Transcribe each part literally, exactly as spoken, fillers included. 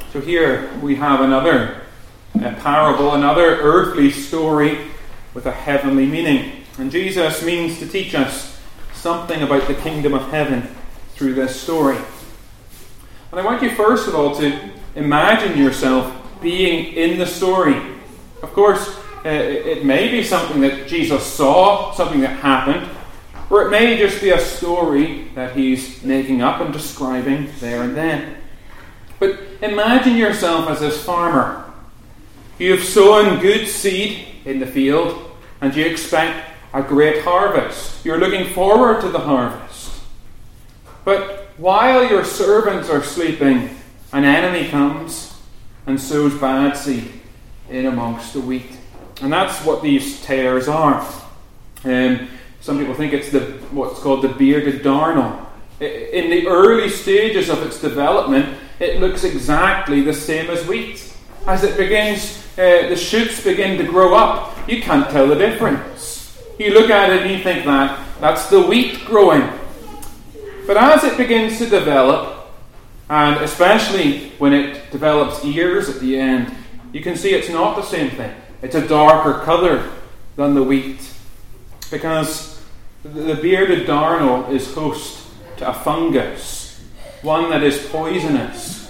So here we have another a parable, another earthly story with a heavenly meaning. And Jesus means to teach us something about the kingdom of heaven through this story. And I want you first of all to imagine yourself being in the story. Of course, uh, it may be something that Jesus saw, something that happened, or it may just be a story that he's making up and describing there and then. But imagine yourself as this farmer. You've sown good seed in the field, and you expect a great harvest. You're looking forward to the harvest. But while your servants are sleeping, an enemy comes and sows bad seed in amongst the wheat. And that's what these tares are. Um, some people think it's the what's called the bearded darnel. In the early stages of its development, it looks exactly the same as wheat. As it begins, uh, the shoots begin to grow up, you can't tell the difference. You look at it and you think that that's the wheat growing. But as it begins to develop, and especially when it develops ears at the end, you can see it's not the same thing. It's a darker colour than the wheat. Because the bearded darnel is host to a fungus, one that is poisonous.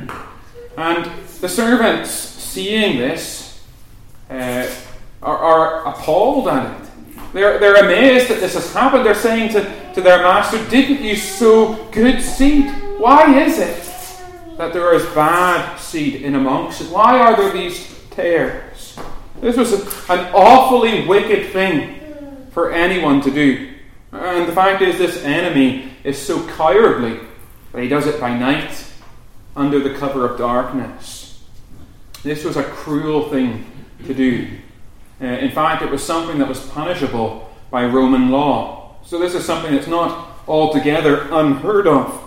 And the servants, seeing this, uh, are, are appalled at it. They're, they're amazed that this has happened. They're saying to, to their master, "Didn't you sow good seed? Why is it that there is bad seed in amongst it? Why are there these tares?" This was a, an awfully wicked thing for anyone to do. And the fact is, this enemy is so cowardly that he does it by night, under the cover of darkness. This was a cruel thing to do. Uh, in fact, it was something that was punishable by Roman law. So this is something that's not altogether unheard of.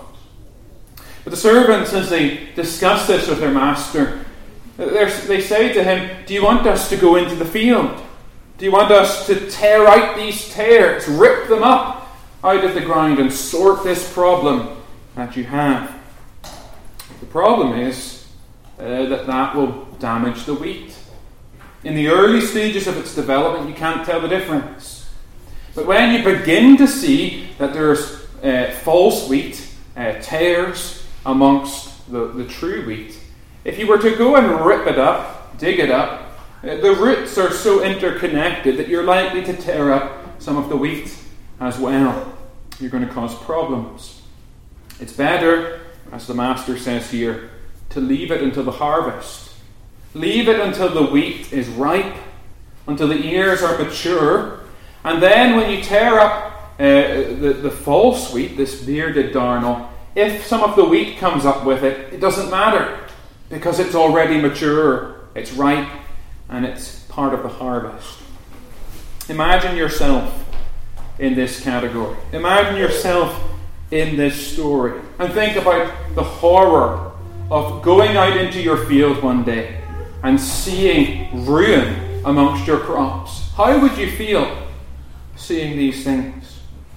But the servants, as they discuss this with their master, they say to him, "Do you want us to go into the field? Do you want us to tear out these tares, rip them up out of the ground and sort this problem that you have?" The problem is uh, that that will damage the wheat. In the early stages of its development, you can't tell the difference. But when you begin to see that there's uh, false wheat, uh, tares amongst the, the true wheat, if you were to go and rip it up, dig it up, uh, the roots are so interconnected that you're likely to tear up some of the wheat as well. You're going to cause problems. It's better, as the master says here, to leave it until the harvest. Leave it until the wheat is ripe, until the ears are mature, and then when you tear up uh, the, the false wheat, this bearded darnel, if some of the wheat comes up with it, it doesn't matter, because it's already mature, it's ripe, and it's part of the harvest. Imagine yourself in this category. Imagine yourself in this story. And think about the horror of going out into your field one day and seeing ruin amongst your crops. How would you feel seeing these things?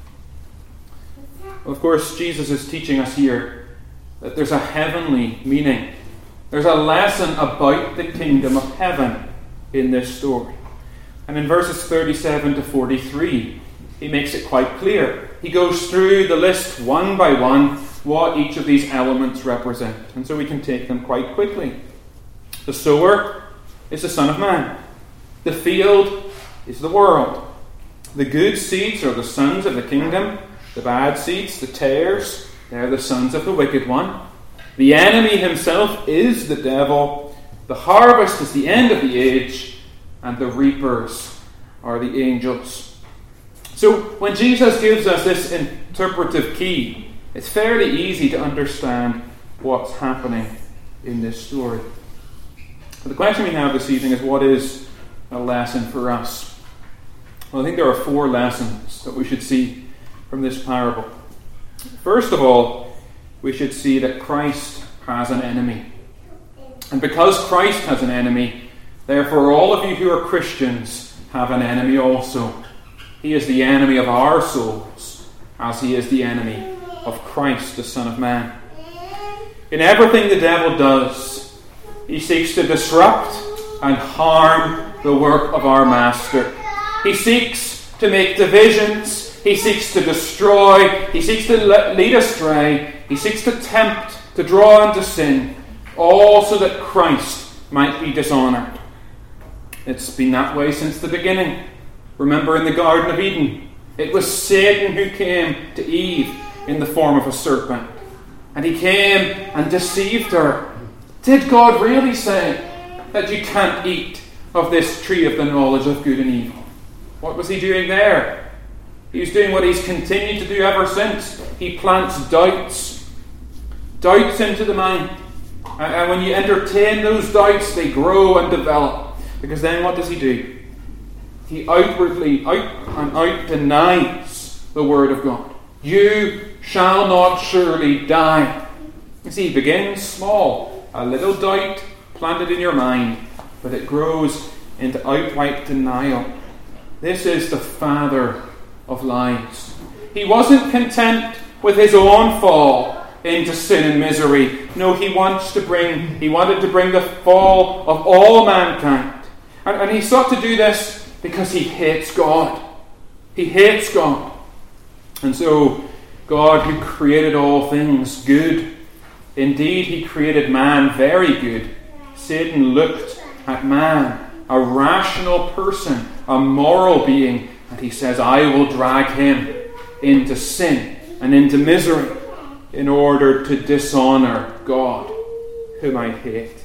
Well, of course, Jesus is teaching us here that there's a heavenly meaning. There's a lesson about the kingdom of heaven in this story. And in verses thirty-seven to forty-three, he makes it quite clear. He goes through the list one by one, what each of these elements represent. And so we can take them quite quickly. The sower is the Son of Man. The field is the world. The good seeds are the sons of the kingdom. The bad seeds, the tares, they're the sons of the wicked one. The enemy himself is the devil. The harvest is the end of the age. And the reapers are the angels. So when Jesus gives us this interpretive key, it's fairly easy to understand what's happening in this story. But the question we have this evening is, what is a lesson for us? Well, I think there are four lessons that we should see from this parable. First of all, we should see that Christ has an enemy. And because Christ has an enemy, therefore all of you who are Christians have an enemy also. He is the enemy of our souls, as he is the enemy of Christ, the Son of Man. In everything the devil does, He seeks to disrupt and harm the work of our Master. He seeks to make divisions. He seeks to destroy. He seeks to lead astray. He seeks to tempt, to draw into sin, all so that Christ might be dishonoured. It's been that way since the beginning. Remember in the Garden of Eden, it was Satan who came to Eve in the form of a serpent. And he came and deceived her. Did God really say that you can't eat of this tree of the knowledge of good and evil? What was he doing there? He was doing what he's continued to do ever since. He plants doubts. Doubts into the mind. And when you entertain those doubts, they grow and develop. Because then what does he do? He outwardly, out and out denies the word of God. You shall not surely die. You see, it begins small. A little doubt planted in your mind. But it grows into outright denial. This is the father of lies. He wasn't content with his own fall into sin and misery. No, he wants to bring, he wanted to bring the fall of all mankind. And, and he sought to do this because he hates God. He hates God. And so, God who created all things good, indeed he created man very good. Satan looked at man, a rational person, a moral being, and he says, I will drag him into sin and into misery in order to dishonour God, whom I hate.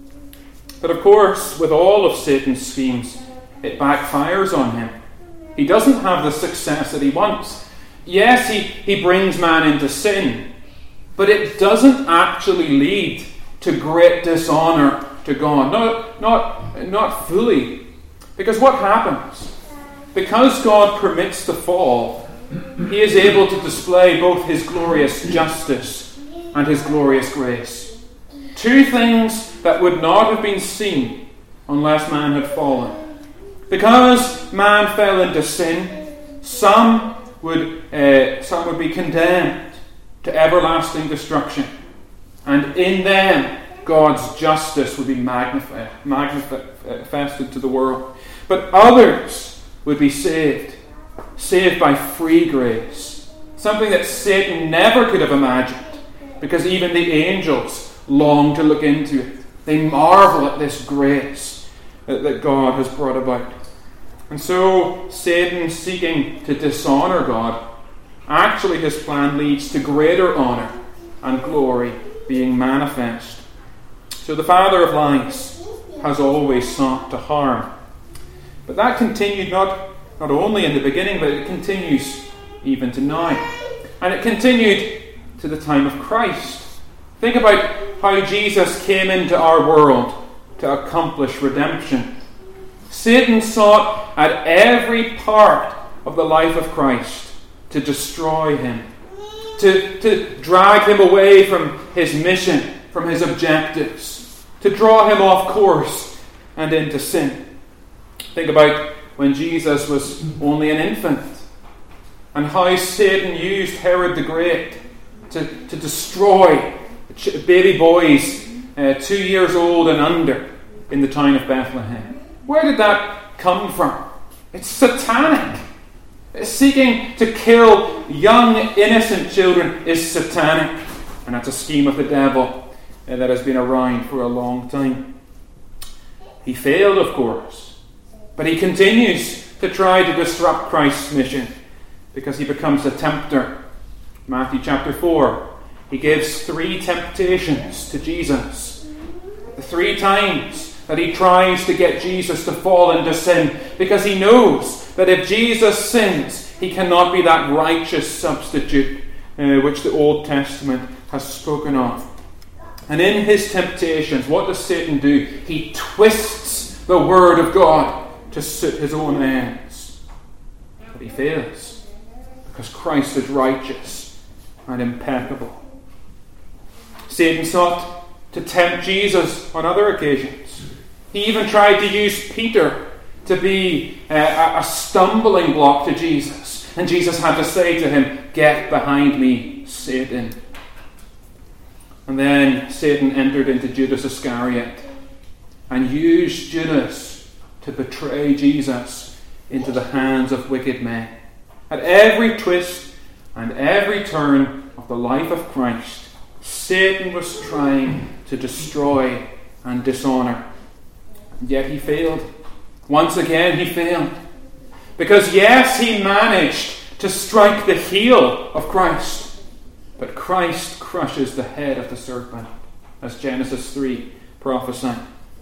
But of course, with all of Satan's schemes, it backfires on him. He doesn't have the success that he wants. Yes, he, he brings man into sin, but it doesn't actually lead to great dishonour to God. Not, not, not fully. Because what happens? Because God permits the fall, he is able to display both his glorious justice and his glorious grace. Two things that would not have been seen unless man had fallen. Because man fell into sin, some would, uh, some would be condemned to everlasting destruction. And in them, God's justice would be magnified, manifested to the world. But others would be saved, saved by free grace. Something that Satan never could have imagined, because even the angels long to look into it. They marvel at this grace that God has brought about. And so, Satan seeking to dishonour God, actually his plan leads to greater honour and glory being manifest. So the father of lies has always sought to harm. But that continued not, not only in the beginning, but it continues even to now. And it continued to the time of Christ. Think about how Jesus came into our world to accomplish redemption. Satan sought at every part of the life of Christ to destroy him, to, to drag him away from his mission, from his objectives, to draw him off course and into sin. Think about when Jesus was only an infant and how Satan used Herod the Great to, to destroy baby boys uh, two years old and under in the town of Bethlehem. Where did that come from? It's satanic. Seeking to kill young, innocent children is satanic. And that's a scheme of the devil uh, that has been around for a long time. He failed, of course. But he continues to try to disrupt Christ's mission because he becomes a tempter. Matthew chapter four. He gives three temptations to Jesus. The three times that he tries to get Jesus to fall into sin, because he knows that if Jesus sins, he cannot be that righteous substitute uh, which the Old Testament has spoken of. And in his temptations, what does Satan do? He twists the word of God to suit his own ends. But he fails, because Christ is righteous and impeccable. Satan sought to tempt Jesus on other occasions. He even tried to use Peter to be a, a stumbling block to Jesus. And Jesus had to say to him, "Get behind me, Satan." And then Satan entered into Judas Iscariot and used Judas to betray Jesus into the hands of wicked men. At every twist and every turn of the life of Christ, Satan was trying to destroy and dishonour. And yet he failed. Once again he failed. Because yes, he managed to strike the heel of Christ, but Christ crushes the head of the serpent, as Genesis three prophesied.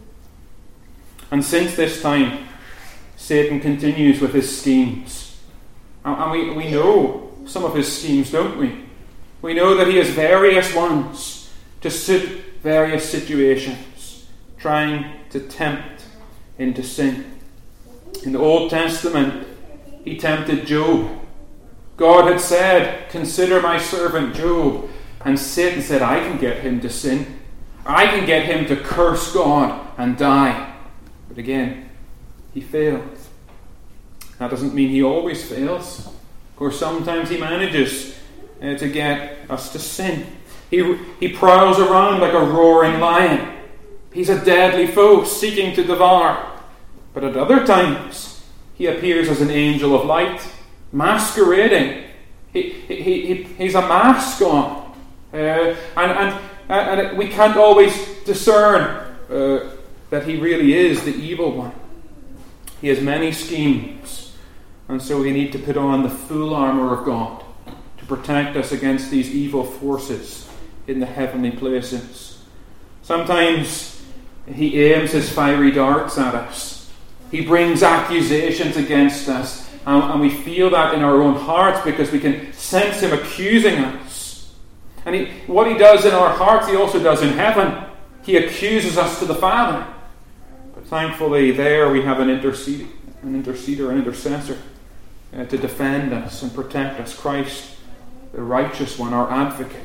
And since this time, Satan continues with his schemes. And we, we know some of his schemes, don't we? We know that he has various ones to suit various situations, trying to tempt into sin. In the Old Testament, he tempted Job. God had said, "Consider my servant Job." And Satan said, "I can get him to sin. I can get him to curse God and die." But again, he failed. That doesn't mean he always fails. Of course, sometimes he manages uh, to get us to sin. He, he prowls around like a roaring lion. He's a deadly foe seeking to devour. But at other times, he appears as an angel of light, masquerading. He, he, he, he's a mascot. Uh, and, and, and we can't always discern uh, that he really is the evil one. He has many schemes, and so we need to put on the full armour of God to protect us against these evil forces in the heavenly places. Sometimes he aims his fiery darts at us. He brings accusations against us, and, and we feel that in our own hearts because we can sense him accusing us. And he, what he does in our hearts, he also does in heaven. He accuses us to the Father. But thankfully, there we have an interceder, an interceder, an intercessor uh, to defend us and protect us. Christ, the righteous one, our advocate.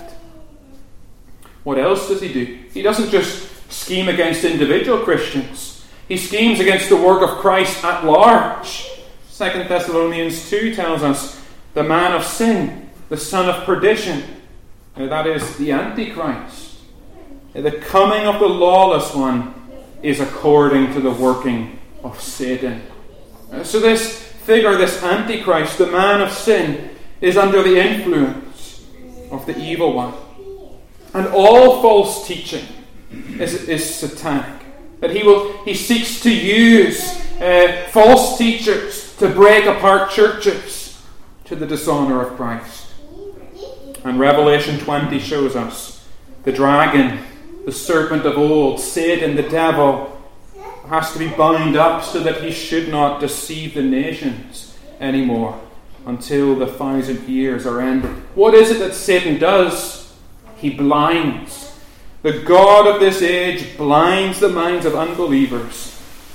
What else does he do? He doesn't just scheme against individual Christians. He schemes against the work of Christ at large. Second Thessalonians two tells us, the man of sin, the son of perdition, uh, that is the Antichrist. Uh, the coming of the lawless one is according to the working of Satan. Uh, so this figure, this Antichrist, the man of sin, is under the influence of the evil one. And all false teaching is, is satanic. That he will he seeks to use uh, false teachers to break apart churches to the dishonour of Christ. And Revelation twenty shows us the dragon, the serpent of old, Satan, the devil, has to be bound up so that he should not deceive the nations anymore until the thousand years are ended. What is it that Satan does? He blinds. The God of this age blinds the minds of unbelievers.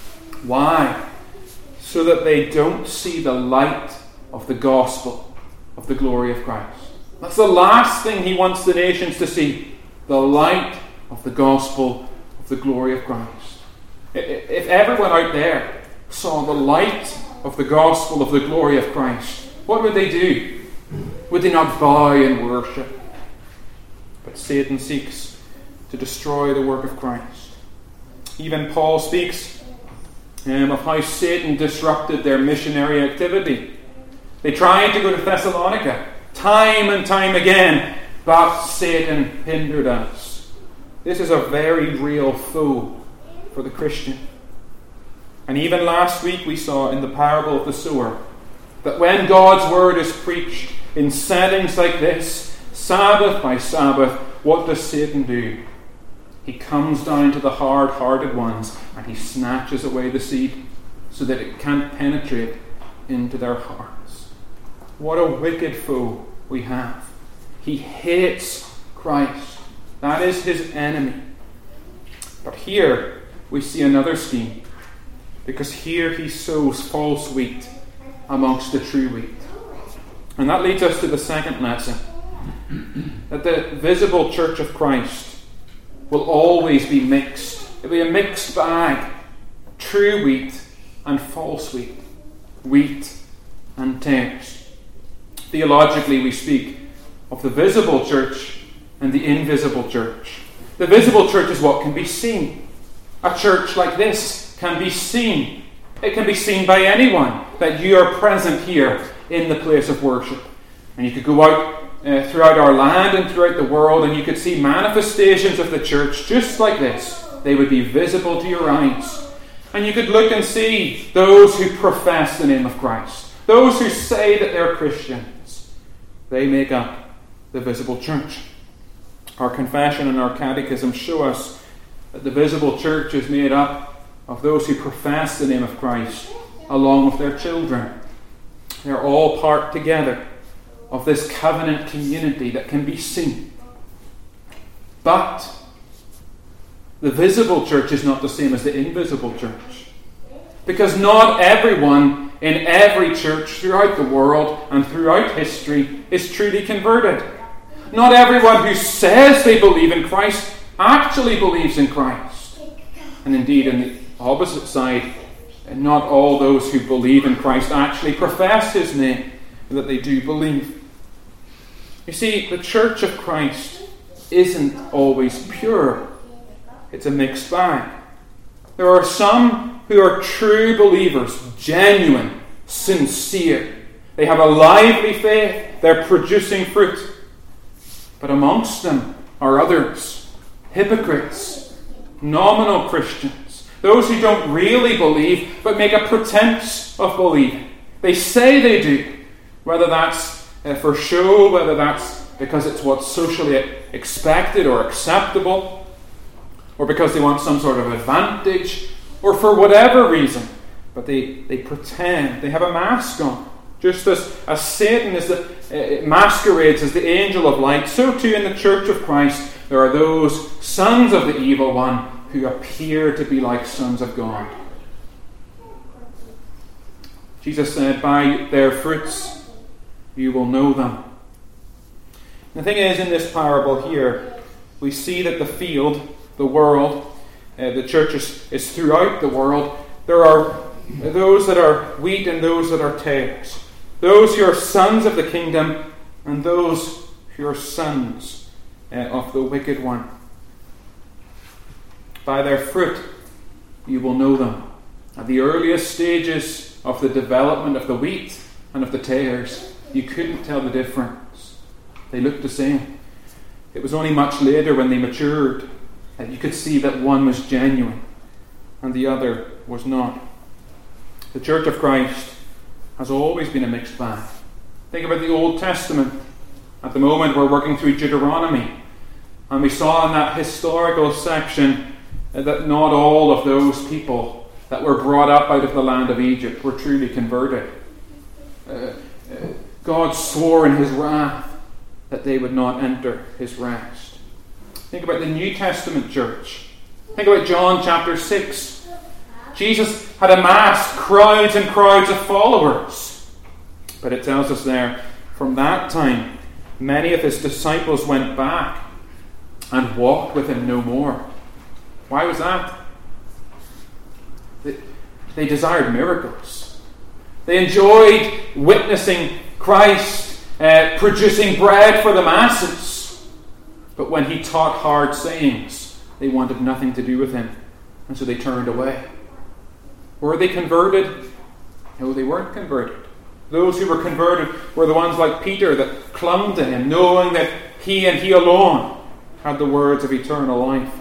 Why? So that they don't see the light of the gospel of the glory of Christ. That's the last thing he wants the nations to see. The light of the gospel of the glory of Christ. If everyone out there saw the light of the gospel of the glory of Christ, what would they do? Would they not bow and worship? But Satan seeks to destroy the work of Christ. Even Paul speaks um, of how Satan disrupted their missionary activity. They tried to go to Thessalonica time and time again, but Satan hindered us. This is a very real foe for the Christian. And even last week we saw in the parable of the sower that when God's word is preached in settings like this, Sabbath by Sabbath, what does Satan do? He comes down to the hard-hearted ones and he snatches away the seed so that it can't penetrate into their hearts. What a wicked foe we have. He hates Christ. That is his enemy. But here we see another scheme, because here he sows false wheat amongst the true wheat. And that leads us to the second lesson, that the visible church of Christ will always be mixed. It will be a mixed bag. True wheat and false wheat. Wheat and tares. Theologically we speak of the visible church and the invisible church. The visible church is what can be seen. A church like this can be seen. It can be seen by anyone that you are present here in the place of worship. And you could go out uh, throughout our land and throughout the world, and you could see manifestations of the church just like this. They would be visible to your eyes. And you could look and see those who profess the name of Christ, those who say that they're Christians. They make up the visible church. Our confession and our catechism show us that the visible church is made up of those who profess the name of Christ along with their children. They're all part together of this covenant community that can be seen. But the visible church is not the same as the invisible church. Because not everyone in every church throughout the world and throughout history is truly converted. Not everyone who says they believe in Christ actually believes in Christ. And indeed, on the opposite side, not all those who believe in Christ actually profess his name, that they do believe. You see, the church of Christ isn't always pure. It's a mixed bag. There are some who are true believers, genuine, sincere. They have a lively faith. They're producing fruit. But amongst them are others, hypocrites, nominal Christians, those who don't really believe but make a pretense of believing. They say they do, whether that's uh, for show, whether that's because it's what's socially expected or acceptable, or because they want some sort of advantage, or for whatever reason. But they, they pretend, they have a mask on. Just as, as Satan is the, uh, masquerades as the angel of light, so too in the church of Christ there are those sons of the evil one who appear to be like sons of God. Jesus said, by their fruits you will know them. The thing is, in this parable here, we see that the field, the world, uh, the church is, is throughout the world. There are those that are wheat and those that are tares. Those who are sons of the kingdom and those who are sons uh, of the wicked one. By their fruit you will know them. At the earliest stages of the development of the wheat and of the tares, you couldn't tell the difference. They looked the same. It was only much later when they matured that you could see that one was genuine and the other was not. The Church of Christ has always been a mixed bag. Think about the Old Testament. At the moment we're working through Deuteronomy, and we saw in that historical section that not all of those people that were brought up out of the land of Egypt were truly converted. Uh, uh, God swore in his wrath that they would not enter his rest. Think about the New Testament church. Think about John chapter six. Jesus had amassed crowds and crowds of followers. But it tells us there, from that time, many of his disciples went back and walked with him no more. Why was that? They, they desired miracles. They enjoyed witnessing Christ uh, producing bread for the masses. But when he taught hard sayings, they wanted nothing to do with him. And so they turned away. Were they converted? No, they weren't converted. Those who were converted were the ones like Peter that clung to him, knowing that he and he alone had the words of eternal life.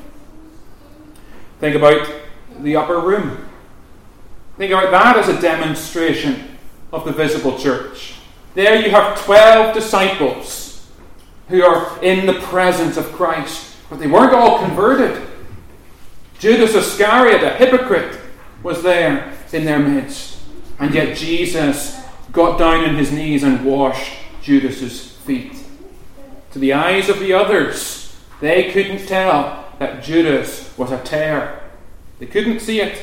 Think about the upper room. Think about that as a demonstration of the visible church. There you have twelve disciples who are in the presence of Christ, but they weren't all converted. Judas Iscariot, a hypocrite, was there in their midst. And yet Jesus got down on his knees and washed Judas's feet. To the eyes of the others, they couldn't tell that Judas was a tare. They couldn't see it.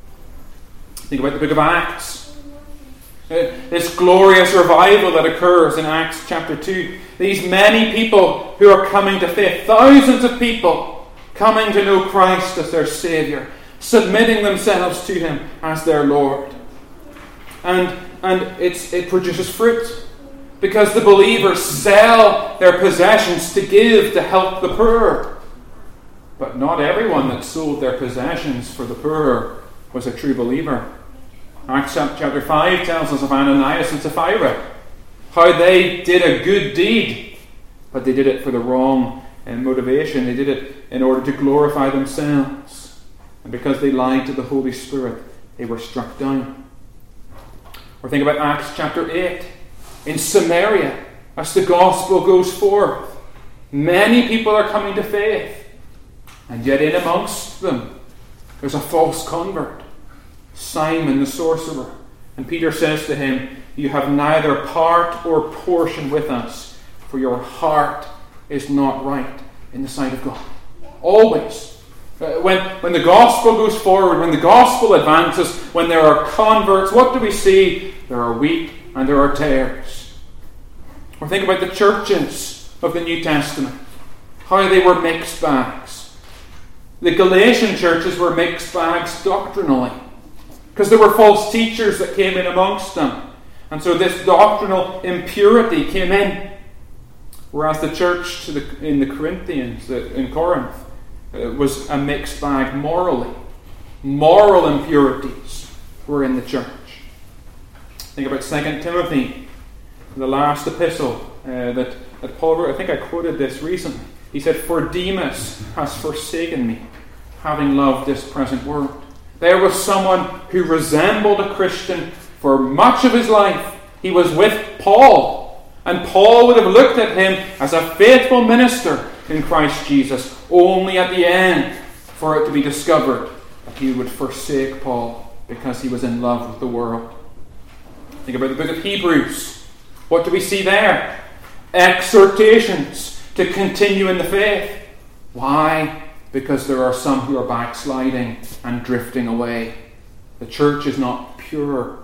Think about the book of Acts. Uh, this glorious revival that occurs in Acts chapter two. These many people who are coming to faith, thousands of people coming to know Christ as their Saviour, submitting themselves to him as their Lord. And, and it's, it produces fruit, because the believers sell their possessions to give to help the poor. But not everyone that sold their possessions for the poor was a true believer. Acts chapter five tells us of Ananias and Sapphira, how they did a good deed, but they did it for the wrong motivation. They did it in order to glorify themselves. And because they lied to the Holy Spirit, they were struck down. Or think about Acts chapter eight. In Samaria, as the gospel goes forth, many people are coming to faith. And yet in amongst them, there's a false convert, Simon the sorcerer. And Peter says to him, "You have neither part or portion with us, for your heart is not right in the sight of God." Always. Uh, when, when the gospel goes forward, when the gospel advances, when there are converts, what do we see? There are wheat and there are tares. Or think about the churches of the New Testament, how they were mixed bags. The Galatian churches were mixed bags doctrinally, because there were false teachers that came in amongst them. And so this doctrinal impurity came in. Whereas the church to the, in the Corinthians, in Corinth, uh, was a mixed bag morally. Moral impurities were in the church. Think about Second Timothy, the last epistle uh, that, that Paul wrote. I think I quoted this recently. He said, "For Demas has forsaken me, having loved this present world." There was someone who resembled a Christian for much of his life. He was with Paul, and Paul would have looked at him as a faithful minister in Christ Jesus, only at the end for it to be discovered that he would forsake Paul because he was in love with the world. Think about the book of Hebrews. What do we see there? Exhortations to continue in the faith. Why? Because there are some who are backsliding and drifting away. The church is not pure.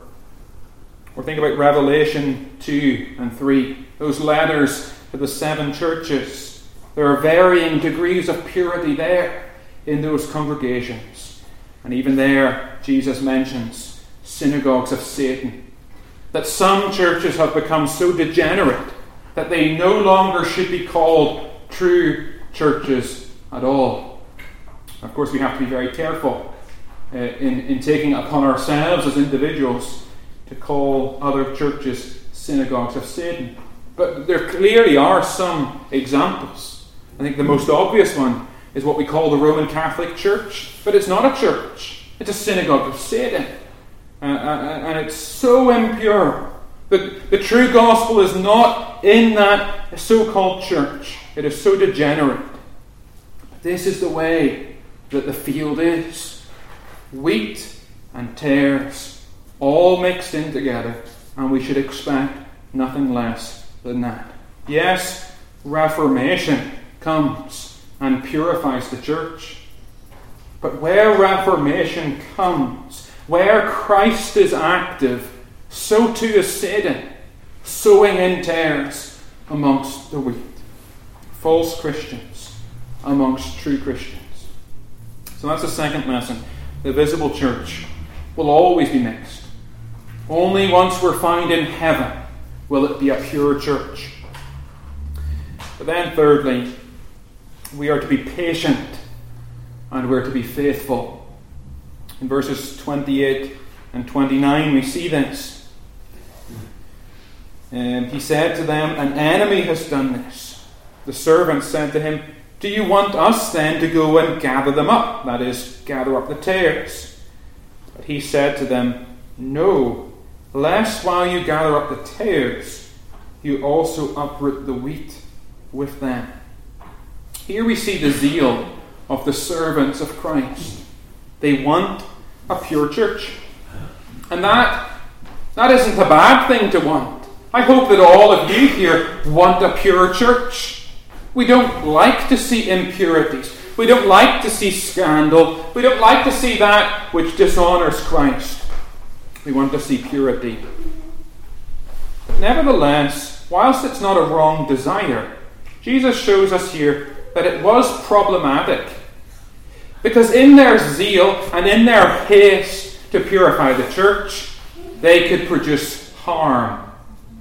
Or think about Revelation two and three. Those letters to the seven churches. There are varying degrees of purity there in those congregations. And even there, Jesus mentions synagogues of Satan. That some churches have become so degenerate that they no longer should be called true churches at all. Of course, we have to be very careful uh, in, in taking upon ourselves as individuals to call other churches synagogues of Satan. But there clearly are some examples. I think the most obvious one is what we call the Roman Catholic Church. But it's not a church. It's a synagogue of Satan. Uh, and it's so impure. The, the true gospel is not in that so-called church. It is so degenerate. But this is the way that the field is. Wheat and tares, all mixed in together, and we should expect nothing less than that. Yes, Reformation comes and purifies the church. But where Reformation comes, where Christ is active, so too is Satan, sowing in tares amongst the wheat. False Christians amongst true Christians. So that's the second lesson. The visible church will always be mixed. Only once we're found in heaven will it be a pure church. But then thirdly, we are to be patient and we're to be faithful. In verses twenty-eight and twenty-nine we see this. And he said to them, "An enemy has done this." The servants said to him, "Do you want us then to go and gather them up?" That is, gather up the tares. But he said to them, "No, lest while you gather up the tares, you also uproot the wheat with them." Here we see the zeal of the servants of Christ. They want a pure church. And that, that isn't a bad thing to want. I hope that all of you here want a pure church. We don't like to see impurities. We don't like to see scandal. We don't like to see that which dishonours Christ. We want to see purity. But nevertheless, whilst it's not a wrong desire, Jesus shows us here that it was problematic. Because in their zeal and in their haste to purify the church, they could produce harm.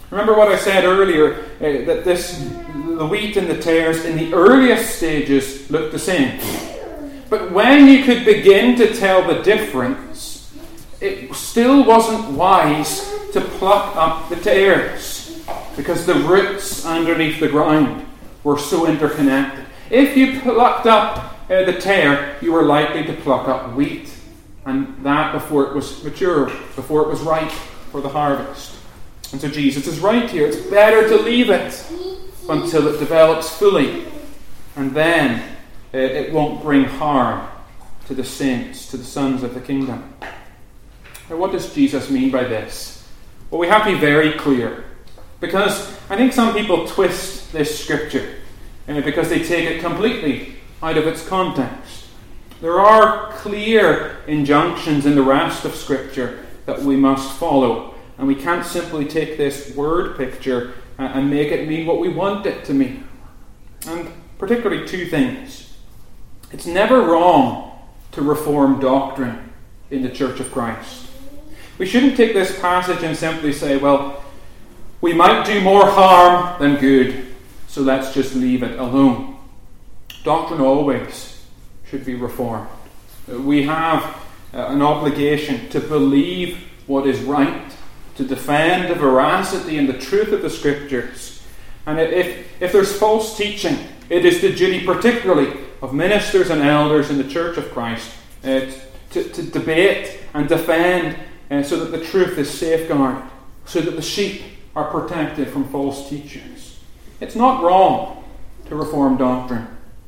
Remember what I said earlier, uh, that this, the wheat and the tares in the earliest stages looked the same. But when you could begin to tell the difference, it still wasn't wise to pluck up the tares, because the roots underneath the ground were so interconnected. If you plucked up uh, the tare, you were likely to pluck up wheat, and that before it was mature, before it was ripe for the harvest. And so Jesus is right here. It's better to leave it until it develops fully, and then uh, it won't bring harm to the saints, to the sons of the kingdom. Now, what does Jesus mean by this? Well, we have to be very clear, because I think some people twist this scripture uh, because they take it completely out of its context. There are clear injunctions in the rest of Scripture that we must follow, and we can't simply take this word picture and make it mean what we want it to mean. And particularly two things. It's never wrong to reform doctrine in the Church of Christ. We shouldn't take this passage and simply say, well, we might do more harm than good, so let's just leave it alone. Doctrine always should be reformed. We have uh, an obligation to believe what is right, to defend the veracity and the truth of the Scriptures. And if, if there's false teaching, it is the duty particularly of ministers and elders in the Church of Christ uh, to, to debate and defend uh, so that the truth is safeguarded, so that the sheep are protected from false teachers. It's not wrong to reform doctrine.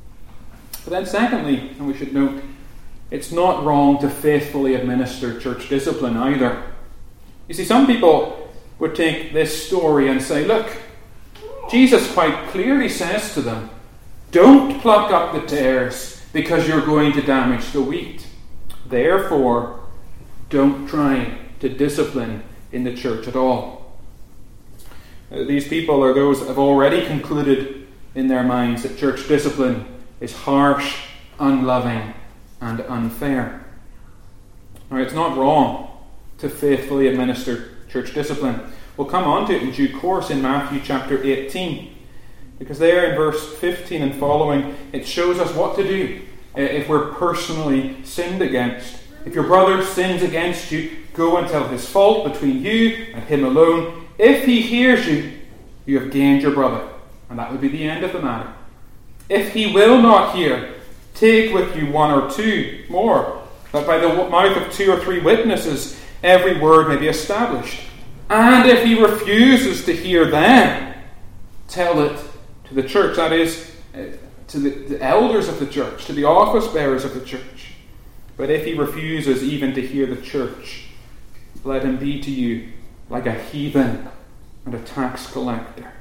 But then secondly, and we should note, it's not wrong to faithfully administer church discipline either. You see, some people would take this story and say, look, Jesus quite clearly says to them, don't pluck up the tares because you're going to damage the wheat. Therefore, don't try to discipline in the church at all. Uh, these people are those that have already concluded in their minds that church discipline is harsh, unloving, and unfair. Now, it's not wrong to faithfully administer church discipline. We'll come on to it in due course in Matthew chapter eighteen, because there in verse fifteen and following, it shows us what to do if we're personally sinned against. If your brother sins against you, go and tell his fault between you and him alone. If he hears you, you have gained your brother, and that would be the end of the matter. If he will not hear, take with you one or two more, that by the mouth of two or three witnesses every word may be established. And if he refuses to hear them, tell it to the church, that is, to the, the elders of the church, to the office bearers of the church. But if he refuses even to hear the church, let him be to you like a heathen and a tax collector.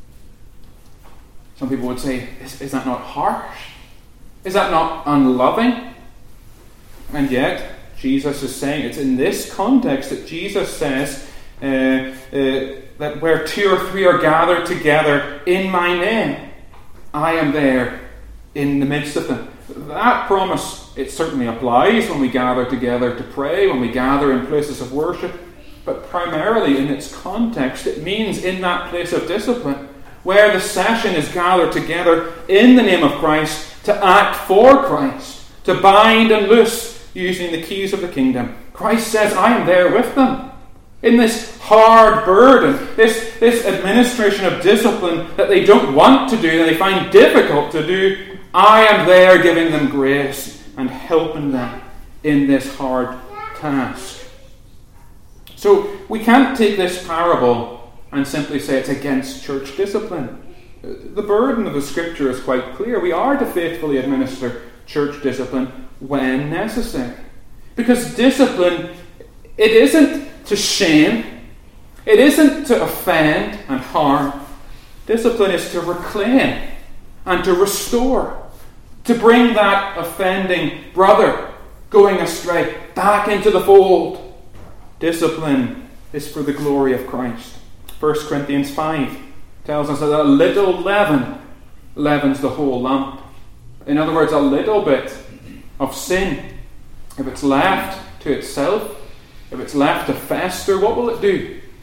Some people would say, is, is that not harsh? Is that not unloving? And yet, Jesus is saying, it's in this context that Jesus says uh, uh, that where two or three are gathered together in my name, I am there in the midst of them. That promise, it certainly applies when we gather together to pray, when we gather in places of worship, but primarily in its context, it means in that place of discipline, where the session is gathered together in the name of Christ to act for Christ, to bind and loose using the keys of the kingdom. Christ says, I am there with them. In this hard burden, this, this administration of discipline that they don't want to do, that they find difficult to do, I am there giving them grace and helping them in this hard task. So we can't take this parable and simply say it's against church discipline. The burden of the Scripture is quite clear. We are to faithfully administer church discipline when necessary. Because discipline, it isn't to shame, it isn't to offend and harm. Discipline is to reclaim and to restore, to bring that offending brother going astray back into the fold. Discipline is for the glory of Christ. First Corinthians five tells us that a little leaven leavens the whole lump. In other words, a little bit of sin, if it's left to itself, if it's left to fester, what will it do?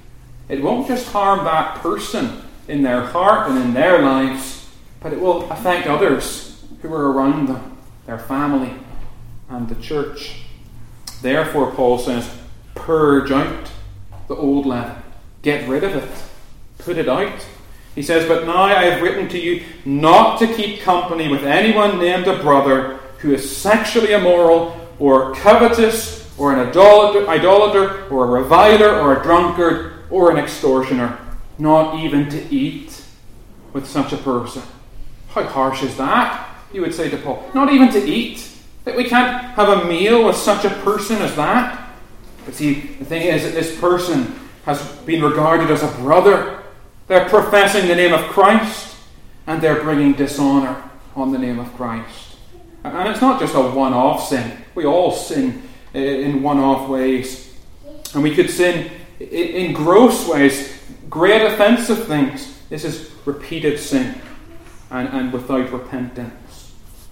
it won't just harm that person in their heart and in their lives, but it will affect others who are around them, their family and the church. Therefore, Paul says, purge out the old leaven. Get rid of it. Put it out. He says, but now I have written to you not to keep company with anyone named a brother who is sexually immoral or covetous or an idolater, idolater or a reviler or a drunkard or an extortioner, not even to eat with such a person. How harsh is that? You would say to Paul. Not even to eat. That we can't have a meal with such a person as that. But see, the thing is that this person has been regarded as a brother. They're professing the name of Christ, and they're bringing dishonour on the name of Christ. And it's not just a one-off sin. We all sin in one-off ways. And we could sin in gross ways, great offensive things. This is repeated sin, and, and without repentance.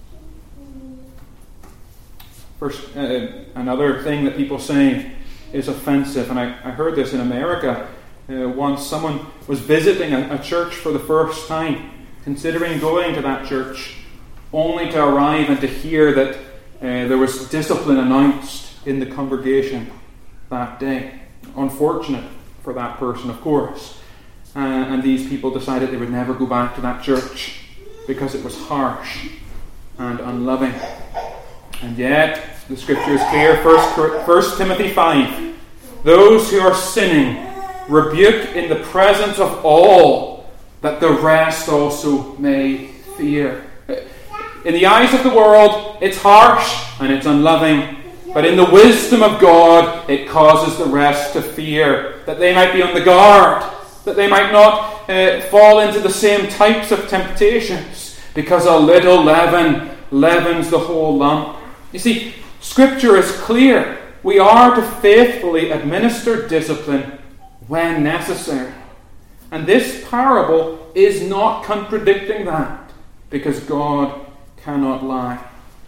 First, uh, another thing that people say is offensive, and I, I heard this in America uh, once. Someone was visiting a, a church for the first time, considering going to that church, only to arrive and to hear that uh, there was discipline announced in the congregation that day. Unfortunate for that person, of course. Uh, and these people decided they would never go back to that church because it was harsh and unloving. And yet, the scripture is clear. First Timothy five. Those who are sinning rebuke in the presence of all, that the rest also may fear. In the eyes of the world, it's harsh and it's unloving. But in the wisdom of God, it causes the rest to fear, that they might be on the guard, that they might not uh, fall into the same types of temptations, because a little leaven leavens the whole lump. You see, Scripture is clear. We are to faithfully administer discipline when necessary. And this parable is not contradicting that, because God cannot lie.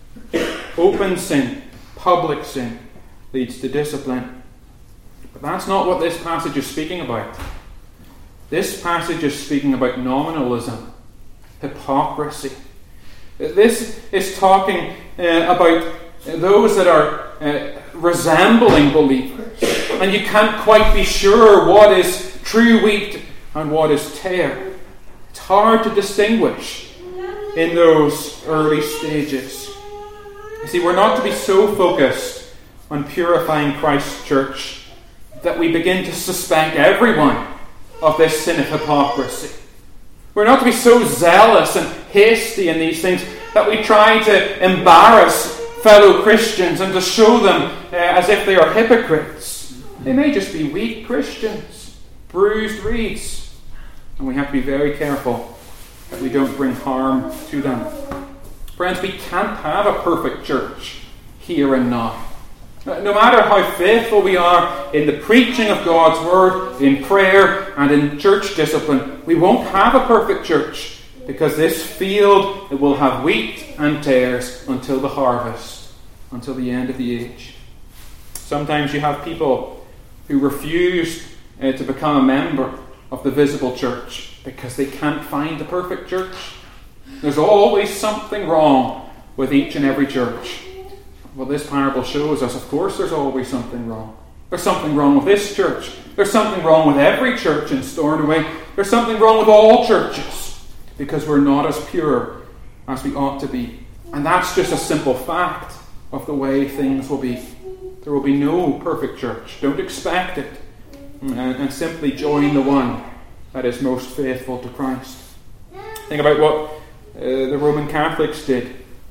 Open sin, public sin, leads to discipline. But that's not what this passage is speaking about. This passage is speaking about nominalism, hypocrisy. This is talking uh, about those that are uh, resembling believers, and you can't quite be sure what is true wheat and what is tare. It's hard to distinguish in those early stages. You see, we're not to be so focused on purifying Christ's church that we begin to suspect everyone of this sin of hypocrisy. We're not to be so zealous and hasty in these things that we try to embarrass fellow Christians and to show them uh, as if they are hypocrites. They may just be weak Christians, bruised reeds, and we have to be very careful that we don't bring harm to them. Friends, we can't have a perfect church here and now. No matter how faithful we are in the preaching of God's Word, in prayer and in church discipline, we won't have a perfect church, because this field, it will have wheat and tares until the harvest, until the end of the age. Sometimes you have people who refuse uh, to become a member of the visible church because they can't find the perfect church. There's always something wrong with each and every church. Well, this parable shows us, of course, there's always something wrong. There's something wrong with this church. There's something wrong with every church in Stornoway. There's something wrong with all churches, because we're not as pure as we ought to be. And that's just a simple fact of the way things will be. There will be no perfect church. Don't expect it. And, and simply join the one that is most faithful to Christ. Think about what uh, the Roman Catholics did.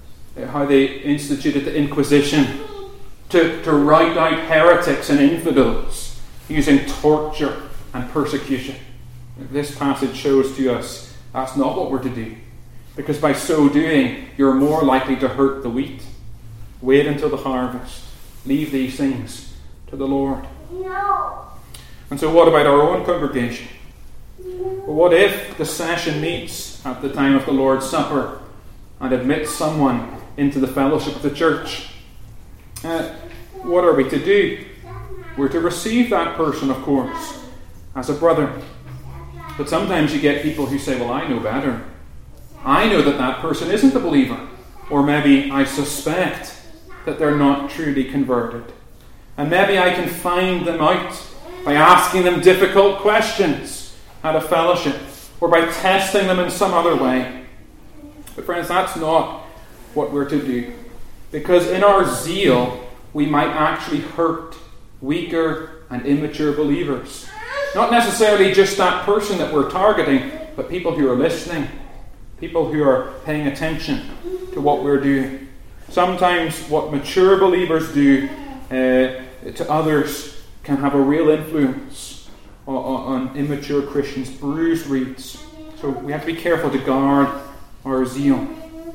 How they instituted the Inquisition to, to rout out heretics and infidels using torture and persecution. This passage shows to us that's not what we're to do, because by so doing you're more likely to hurt the wheat. Wait until the harvest. Leave these things to the Lord. No. And so what about our own congregation? Well, what if the session meets at the time of the Lord's Supper and admits someone into the fellowship of the church? Uh, what are we to do? We're to receive that person, of course, as a brother. But sometimes you get people who say, well, I know better. I know that that person isn't a believer. Or maybe I suspect that they're not truly converted. And maybe I can find them out by asking them difficult questions at a fellowship, or by testing them in some other way. But friends, that's not what we're to do. Because in our zeal, we might actually hurt weaker and immature believers. Not necessarily just that person that we're targeting, but people who are listening, people who are paying attention to what we're doing. Sometimes what mature believers do uh, to others can have a real influence on, on immature Christians, bruised reeds. So we have to be careful to guard our zeal.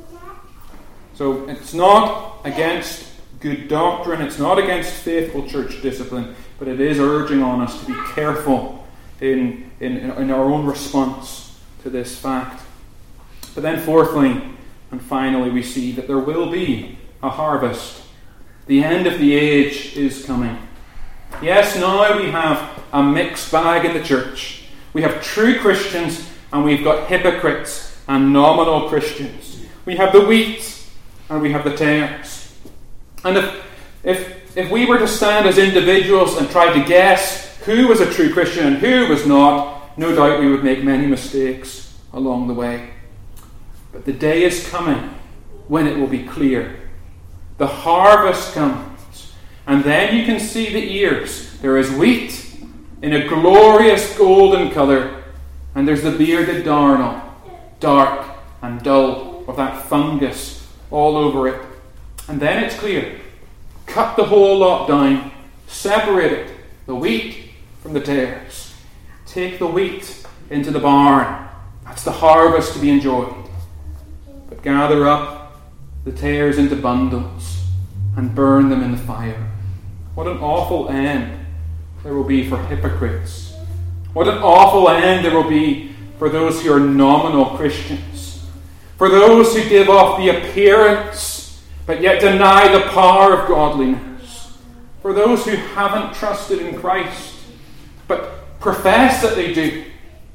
So it's not against good doctrine, it's not against faithful church discipline, but it is urging on us to be careful in, in, in our own response to this fact. But then fourthly and finally, we see that there will be a harvest. The end of the age is coming. Yes, now we have a mixed bag in the church. We have true Christians and we've got hypocrites and nominal Christians. We have the wheat and we have the tares. And if, if, if we were to stand as individuals and try to guess who was a true Christian and who was not, no doubt we would make many mistakes along the way. But the day is coming when it will be clear. The harvest comes, and then you can see the ears. There is wheat in a glorious golden colour, and there's the bearded darnel, dark and dull, with that fungus all over it. And then it's clear. Cut the whole lot down, separate it, the wheat from the tares. Take the wheat into the barn. That's the harvest to be enjoyed. But gather up the tares into bundles and burn them in the fire. What an awful end there will be for hypocrites. What an awful end there will be for those who are nominal Christians. For those who give off the appearance but yet deny the power of godliness. For those who haven't trusted in Christ but profess that they do.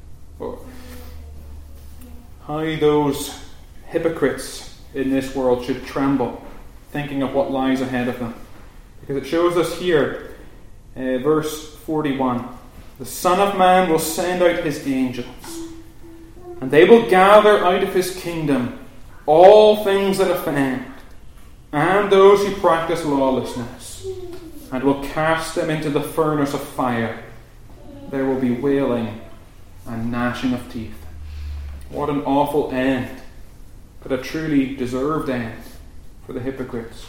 How those hypocrites in this world should tremble, thinking of what lies ahead of them. Because it shows us here, uh, verse forty-one, the Son of Man will send out his angels, and they will gather out of his kingdom all things that offend, and those who practice lawlessness, and will cast them into the furnace of fire. There will be wailing and gnashing of teeth. What an awful end, but a truly deserved end for the hypocrites.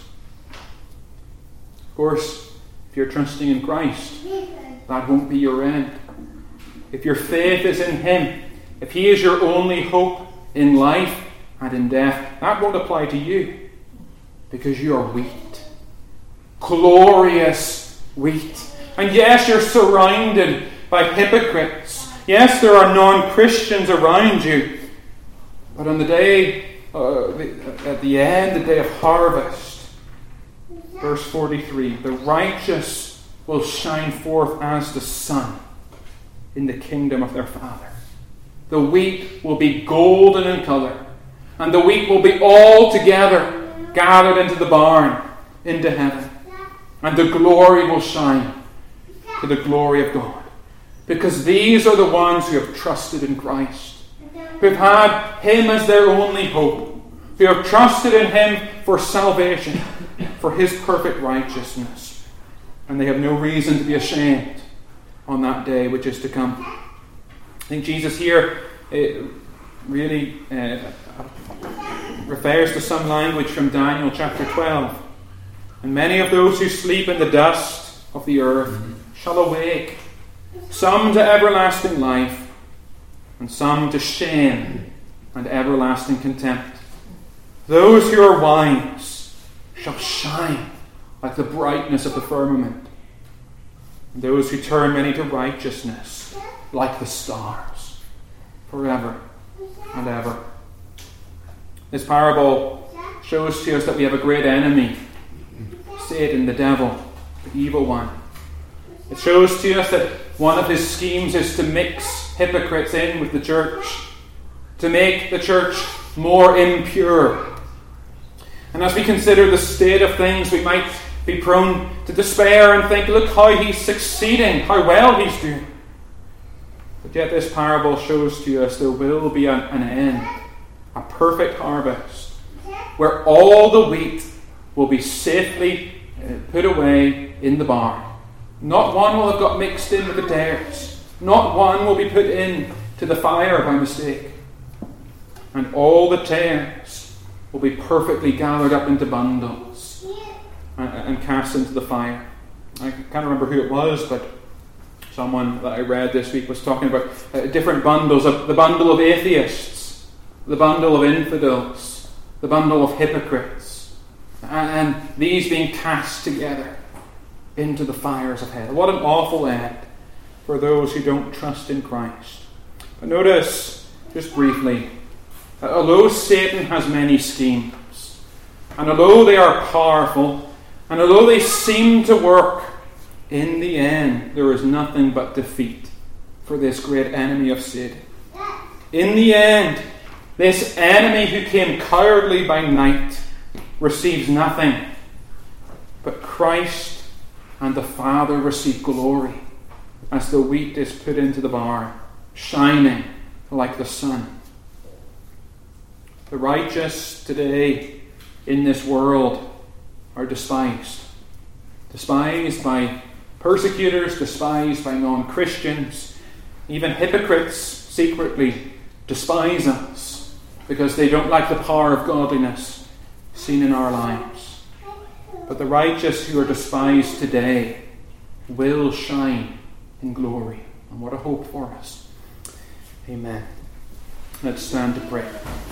Of course, if you're trusting in Christ, that won't be your end. If your faith is in him, if he is your only hope in life and in death, that won't apply to you, because you are wheat. Glorious wheat. And yes, you're surrounded by hypocrites. Yes, there are non-Christians around you. But on the day, uh, at the end, the day of harvest, verse forty-three, the righteous will shine forth as the sun in the kingdom of their Father. The wheat will be golden in colour, and the wheat will be all together gathered into the barn, into heaven. And the glory will shine to the glory of God. Because these are the ones who have trusted in Christ, who have had him as their only hope, who have trusted in him for salvation, for his perfect righteousness. And they have no reason to be ashamed on that day which is to come. I think Jesus here uh, really uh, refers to some language from Daniel chapter twelve. And many of those who sleep in the dust of the earth shall awake, some to everlasting life, and some to shame and everlasting contempt. Those who are wise shall shine like the brightness of the firmament, and those who turn many to righteousness like the stars, forever and ever. This parable shows to us that we have a great enemy, Satan, the devil, the evil one. It shows to us that one of his schemes is to mix hypocrites in with the church, to make the church more impure. And as we consider the state of things, we might be prone to despair and think, look how he's succeeding, how well he's doing. But yet this parable shows to us there will be an, an end, a perfect harvest, where all the wheat will be safely uh, put away in the barn. Not one will have got mixed in with the tares. Not one will be put in to the fire by mistake. And all the tares will be perfectly gathered up into bundles and, and cast into the fire. I can't remember who it was, but someone that I read this week was talking about uh, different bundles. Of the bundle of atheists, the bundle of infidels, the bundle of hypocrites, and, and these being cast together into the fires of hell. What an awful end for those who don't trust in Christ. But notice, just briefly, that although Satan has many schemes, and although they are powerful, and although they seem to work, in the end there is nothing but defeat for this great enemy of Satan. In the end, this enemy who came cowardly by night receives nothing, but Christ and the Father receive glory as the wheat is put into the barn, shining like the sun. The righteous today in this world are despised. Despised by persecutors, despised by non-Christians. Even hypocrites secretly despise us because they don't like the power of godliness seen in our lives. But the righteous who are despised today will shine in glory. And what a hope for us. Amen. Let's stand to pray.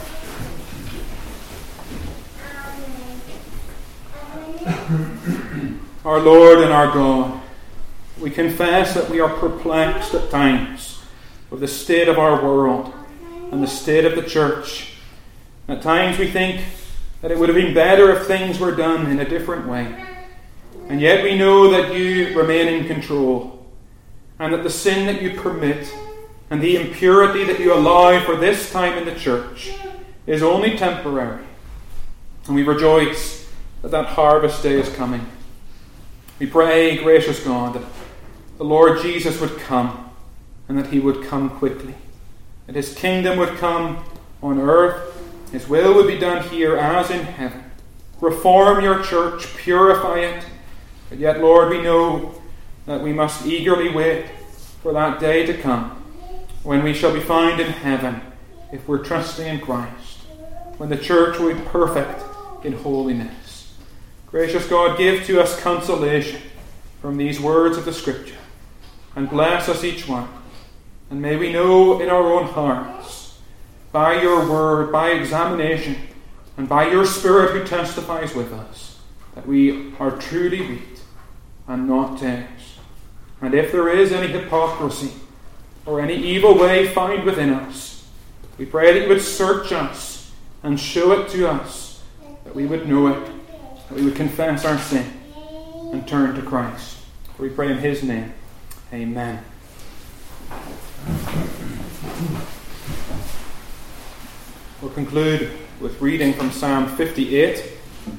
Our Lord and our God, we confess that we are perplexed at times with the state of our world and the state of the church. At times we think that it would have been better if things were done in a different way. And yet we know that you remain in control, and that the sin that you permit and the impurity that you allow for this time in the church is only temporary. And we rejoice that that harvest day is coming. We pray, gracious God, that the Lord Jesus would come, and that he would come quickly. That his kingdom would come on earth. His will would be done here as in heaven. Reform your church, purify it. But yet, Lord, we know that we must eagerly wait for that day to come, when we shall be found in heaven, if we're trusting in Christ, when the church will be perfect in holiness. Gracious God, give to us consolation from these words of the Scripture, and bless us each one. And may we know in our own hearts, by your word, by examination, and by your Spirit who testifies with us, that we are truly wheat and not tares. And if there is any hypocrisy or any evil way found within us, we pray that you would search us and show it to us, that we would know it, that we would confess our sin and turn to Christ. For we pray in his name. Amen. We'll conclude with reading from Psalm fifty-eight.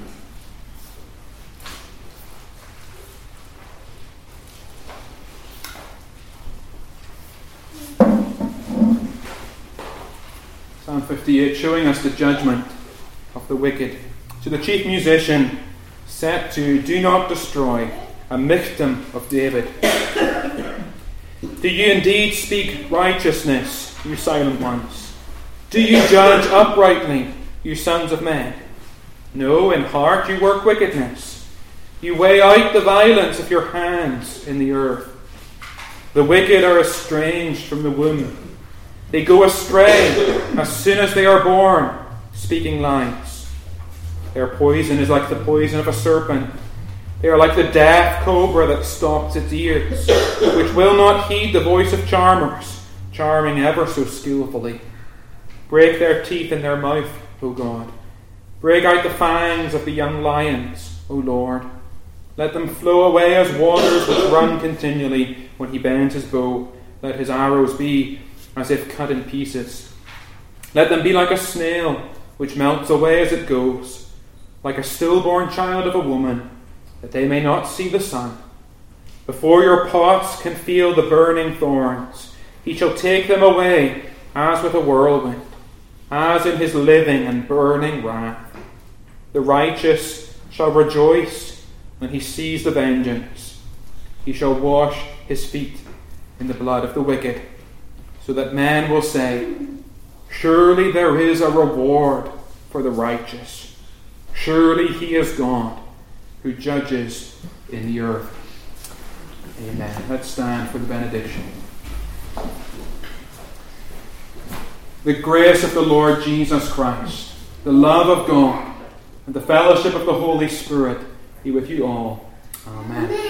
Psalm fifty-eight, showing us the judgment of the wicked. To the chief musician, set to Do Not Destroy, a Michtam of David. Do you indeed speak righteousness, you silent ones? Do you judge uprightly, you sons of men? No, in heart you work wickedness. You weigh out the violence of your hands in the earth. The wicked are estranged from the womb. They go astray as soon as they are born, speaking lies. Their poison is like the poison of a serpent. They are like the deaf cobra that stops its ears, which will not heed the voice of charmers, charming ever so skillfully. Break their teeth in their mouth, O God. Break out the fangs of the young lions, O Lord. Let them flow away as waters which run continually. When he bends his bow, let his arrows be as if cut in pieces. Let them be like a snail which melts away as it goes, like a stillborn child of a woman, that they may not see the sun. Before your pots can feel the burning thorns, he shall take them away as with a whirlwind, as in his living and burning wrath. The righteous shall rejoice when he sees the vengeance. He shall wash his feet in the blood of the wicked, so that men will say, surely there is a reward for the righteous. Surely he is God who judges in the earth. Amen. Let's stand for the benediction. The grace of the Lord Jesus Christ, the love of God, and the fellowship of the Holy Spirit be with you all. Amen.